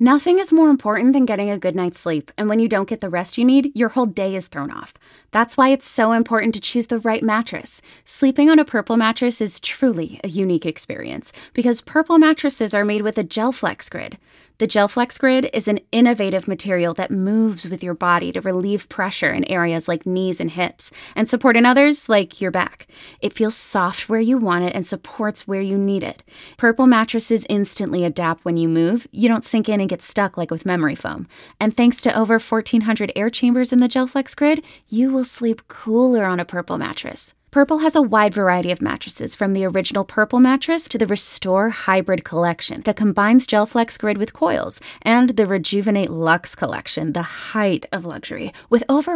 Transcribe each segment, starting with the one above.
Nothing is more important than getting a good night's sleep, and when you don't get the rest you need, your whole day is thrown off. That's why it's so important to choose the right mattress. Sleeping on a Purple mattress is truly a unique experience, because Purple mattresses are made with a GelFlex Grid. The GelFlex Grid is an innovative material that moves with your body to relieve pressure in areas like knees and hips, and support in others like your back. It feels soft where you want it and supports where you need it. Purple mattresses instantly adapt when you move. You don't sink in and get stuck like with memory foam. And thanks to over 1,400 air chambers in the GelFlex Grid, you will sleep cooler on a Purple mattress. Purple has a wide variety of mattresses, from the original Purple mattress to the Restore Hybrid collection that combines GelFlex Grid with coils, and the Rejuvenate Luxe collection, the height of luxury, with over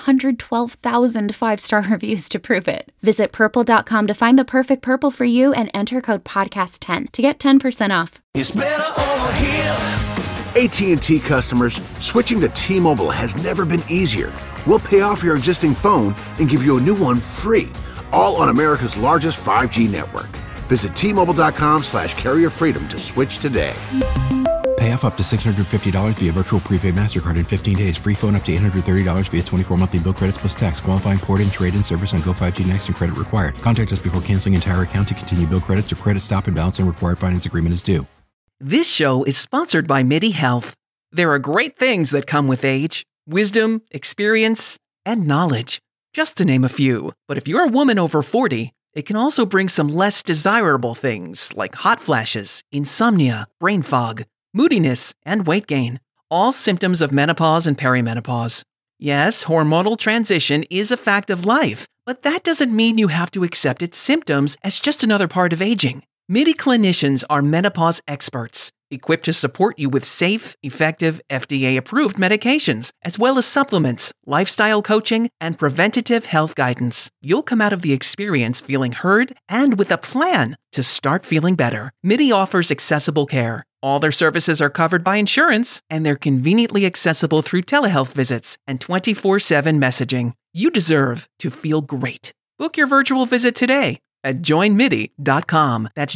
112,000 five-star reviews to prove it. Visit purple.com to find the perfect Purple for you and enter code podcast10 to get 10% off. It's better over here. AT&T customers, switching to T-Mobile has never been easier. We'll pay off your existing phone and give you a new one free, all on America's largest 5G network. Visit T-Mobile.com/carrier freedom to switch today. Pay off up to $650 via virtual prepaid MasterCard in 15 days. Free phone up to $830 via 24 monthly bill credits plus tax. Qualifying port and trade-in service on Go 5G Next and credit required. Contact us before canceling entire account to continue bill credits or credit stop and balance and required finance agreement is due. This show is sponsored by MIDI Health. There are great things that come with age: wisdom, experience, and knowledge, just to name a few. But if you're a woman over 40, it can also bring some less desirable things like hot flashes, insomnia, brain fog, moodiness, and weight gain, all symptoms of menopause and perimenopause. Yes, hormonal transition is a fact of life, but that doesn't mean you have to accept its symptoms as just another part of aging. MIDI clinicians are menopause experts, equipped to support you with safe, effective, FDA-approved medications, as well as supplements, lifestyle coaching, and preventative health guidance. You'll come out of the experience feeling heard and with a plan to start feeling better. MIDI offers accessible care. All their services are covered by insurance, and they're conveniently accessible through telehealth visits and 24/7 messaging. You deserve to feel great. Book your virtual visit today at joinmidi.com. That's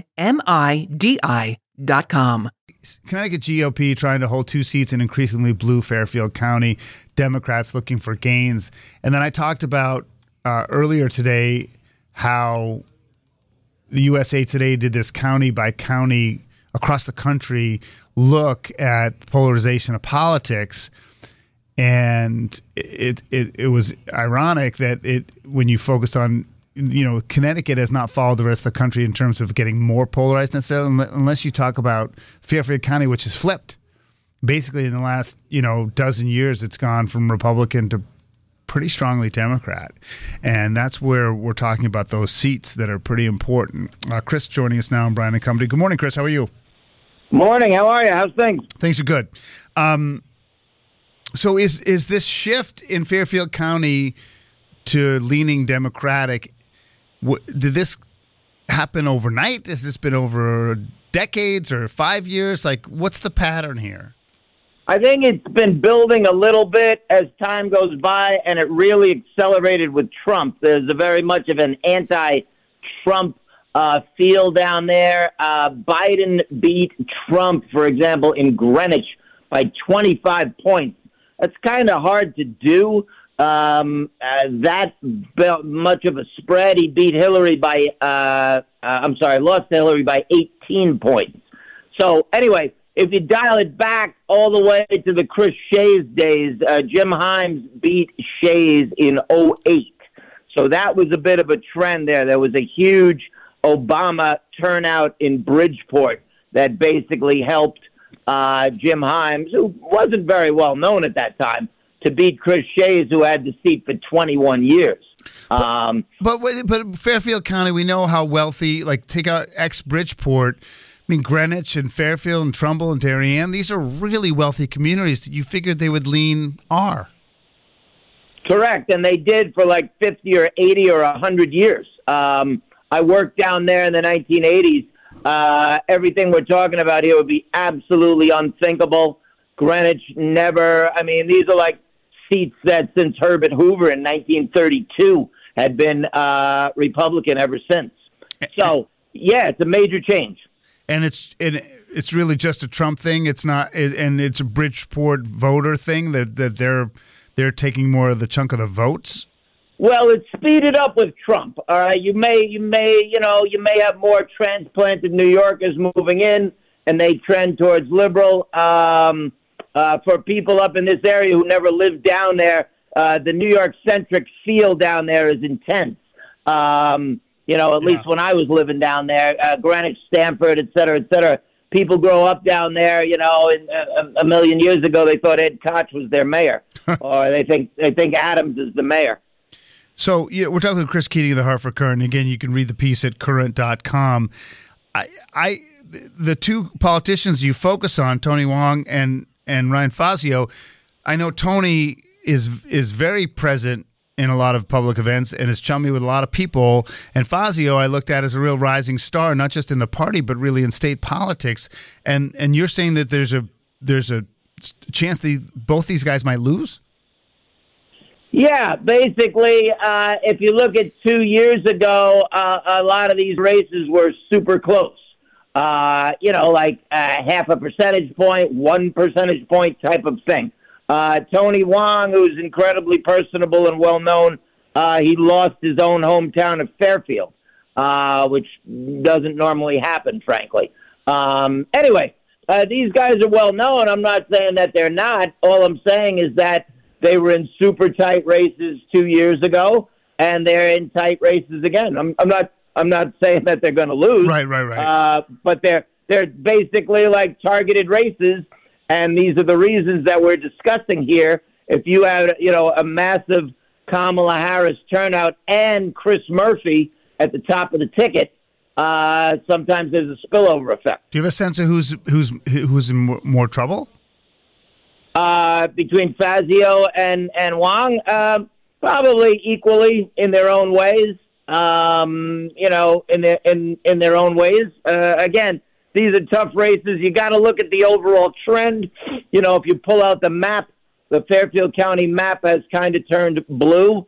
joinmidi.com. Connecticut GOP trying to hold 2 seats in increasingly blue Fairfield County, Democrats looking for gains. And then I talked about earlier today how the USA Today did this county by county across the country look at polarization of politics. And it was ironic that when you focused on, Connecticut has not followed the rest of the country in terms of getting more polarized necessarily, unless you talk about Fairfield County, which has flipped. Basically, in the last, dozen years, it's gone from Republican to pretty strongly Democrat. And that's where we're talking about those seats that are pretty important. Chris joining us now on Brian & Company. Good morning, Chris. How are you? Morning. How are you? How's things? Things are good. So is this shift in Fairfield County to leaning Democratic, did this happen overnight? Has this been over decades or 5 years? What's the pattern here? I think it's been building a little bit as time goes by, and it really accelerated with Trump. There's a very much of an anti-Trump feel down there. Biden beat Trump, for example, in Greenwich by 25 points. That's kind of hard to do. That much of a spread. He beat Hillary by, lost to Hillary by 18 points. So anyway, if you dial it back all the way to the Chris Shays days, Jim Himes beat Shays in 2008. So that was a bit of a trend there. There was a huge Obama turnout in Bridgeport that basically helped Jim Himes, who wasn't very well known at that time, to beat Chris Shays, who had the seat for 21 years. But Fairfield County, we know how wealthy, take out ex-Bridgeport. I mean, Greenwich and Fairfield and Trumbull and Darien, these are really wealthy communities. You figured they would lean R. Correct, and they did for 50 or 80 or 100 years. I worked down there in the 1980s. Everything we're talking about here would be absolutely unthinkable. Greenwich never, these are seats that since Herbert Hoover in 1932 had been Republican ever since. So, yeah, it's a major change. And it's really just a Trump thing. It's not, and it's a Bridgeport voter thing that they're taking more of the chunk of the votes. Well, it's speeded up with Trump. All right, you may have more transplanted New Yorkers moving in, and they trend towards liberal. For people up in this area who never lived down there, the New York-centric feel down there is intense. At least when I was living down there, Greenwich, Stamford, et cetera, people grow up down there. A million years ago, they thought Ed Koch was their mayor, or they think Adams is the mayor. So we're talking to Chris Keating of the Hartford Courant. Again, you can read the piece at current.com. The two politicians you focus on, Tony Hwang and Ryan Fazio, I know Tony is very present in a lot of public events and is chummy with a lot of people. And Fazio, I looked at as a real rising star, not just in the party, but really in state politics. And you're saying that there's a chance both these guys might lose? Yeah, basically, if you look at 2 years ago, a lot of these races were super close. Like half a percentage point, 1 percentage point type of thing. Tony Hwang, who's incredibly personable and well-known, he lost his own hometown of Fairfield, which doesn't normally happen, frankly. Anyway, these guys are well-known. I'm not saying that they're not. All I'm saying is that they were in super tight races 2 years ago, and they're in tight races again. I'm not saying that they're going to lose. Right. But they're basically like targeted races, and these are the reasons that we're discussing here. If you have, a massive Kamala Harris turnout and Chris Murphy at the top of the ticket, sometimes there's a spillover effect. Do you have a sense of who's in more trouble? Between Fazio and Hwang, probably equally in their own ways. In their own ways. Again, these are tough races. You got to look at the overall trend. If you pull out the map, the Fairfield County map has kind of turned blue.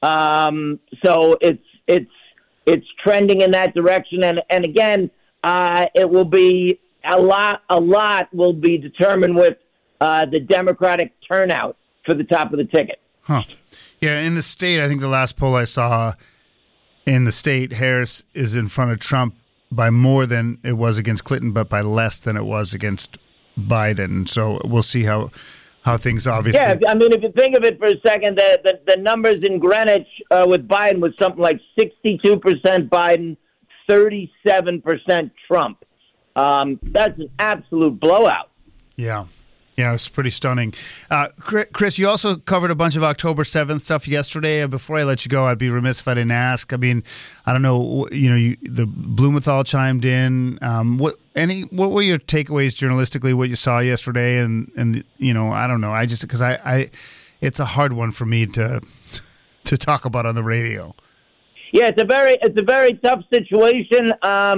So it's trending in that direction. And again, it will be a lot will be determined with the Democratic turnout for the top of the ticket. Huh. Yeah, in the state, I think the last poll I saw in the state, Harris is in front of Trump by more than it was against Clinton, but by less than it was against Biden. So we'll see how things obviously. Yeah, I mean, if you think of it for a second, the numbers in Greenwich with Biden was something like 62% Biden, 37% Trump. That's an absolute blowout. Yeah, it's pretty stunning. Chris, you also covered a bunch of October 7th stuff yesterday. Before I let you go, I'd be remiss if I didn't ask. I mean, I don't know, the Blumenthal chimed in. What were your takeaways journalistically, what you saw yesterday? And I don't know. I just, because it's a hard one for me to talk about on the radio. Yeah, it's a very tough situation.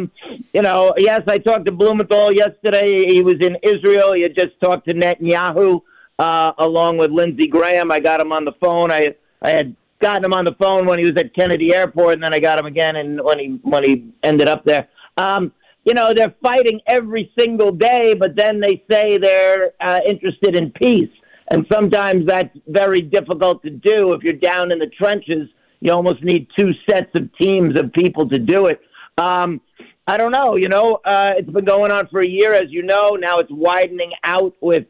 Yes, I talked to Blumenthal yesterday. He was in Israel. He had just talked to Netanyahu along with Lindsey Graham. I got him on the phone. I had gotten him on the phone when he was at Kennedy Airport, and then I got him again and when he ended up there. They're fighting every single day, but then they say they're interested in peace. And sometimes that's very difficult to do if you're down in the trenches. You almost need two sets of teams of people to do it. I don't know. It's been going on for a year, as you know. Now it's widening out with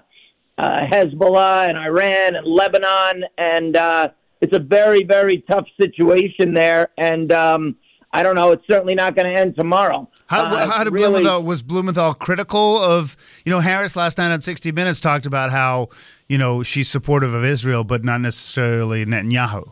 Hezbollah and Iran and Lebanon. And it's a very, very tough situation there. And I don't know. It's certainly not going to end tomorrow. How did Blumenthal, was Blumenthal critical of, Harris last night on 60 Minutes talked about how, she's supportive of Israel, but not necessarily Netanyahu.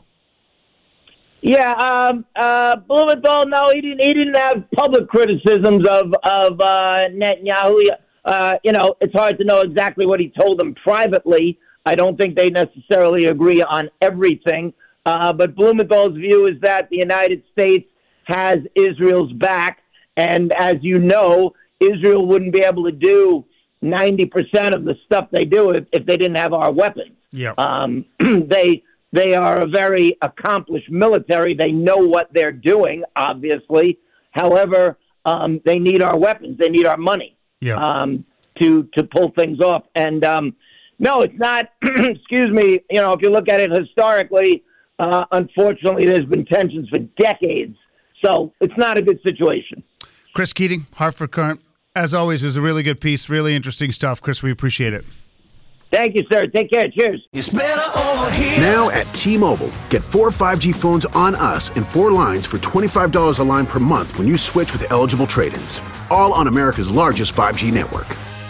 Yeah, Blumenthal. No, he didn't have public criticisms of Netanyahu. It's hard to know exactly what he told them privately. I don't think they necessarily agree on everything. But Blumenthal's view is that the United States has Israel's back, and as you know, Israel wouldn't be able to do 90% of the stuff they do if they didn't have our weapons. Yeah. They are a very accomplished military. They know what they're doing, obviously. However, they need our weapons. They need our money. to pull things off. And no, it's not. Excuse me. If you look at it historically, unfortunately, there's been tensions for decades. So it's not a good situation. Chris Keating, Hartford Courant. As always, it was a really good piece. Really interesting stuff. Chris, we appreciate it. Thank you, sir. Take care. Cheers. It's better over here. Now at T-Mobile, get 4 5G phones on us and 4 lines for $25 a line per month when you switch with eligible trade-ins. All on America's largest 5G network.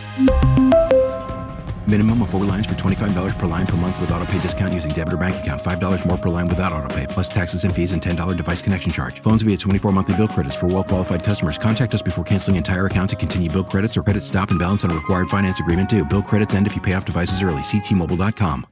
Minimum of 4 lines for $25 per line per month with autopay discount using debit or bank account. $5 more per line without autopay, plus taxes and fees and $10 device connection charge. Phones via 24 monthly bill credits for well-qualified customers. Contact us before canceling entire account to continue bill credits or credit stop and balance on a required finance agreement due. Bill credits end if you pay off devices early. See T-Mobile.com.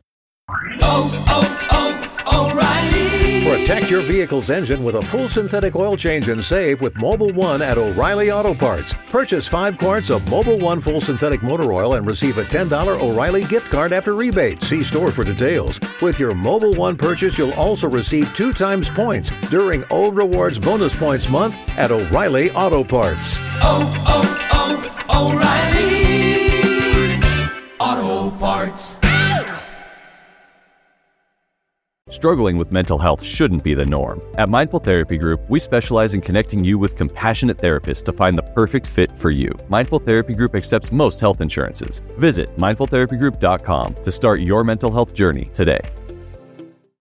O'Reilly. Protect your vehicle's engine with a full synthetic oil change and save with Mobil 1 at O'Reilly Auto Parts. Purchase 5 quarts of Mobil 1 full synthetic motor oil and receive a $10 O'Reilly gift card after rebate. See store for details. With your Mobil 1 purchase, you'll also receive 2 times points during O Rewards Bonus Points Month at O'Reilly Auto Parts. O'Reilly Auto Parts. Struggling with mental health shouldn't be the norm. At Mindful Therapy Group, we specialize in connecting you with compassionate therapists to find the perfect fit for you. Mindful Therapy Group accepts most health insurances. Visit mindfultherapygroup.com to start your mental health journey today.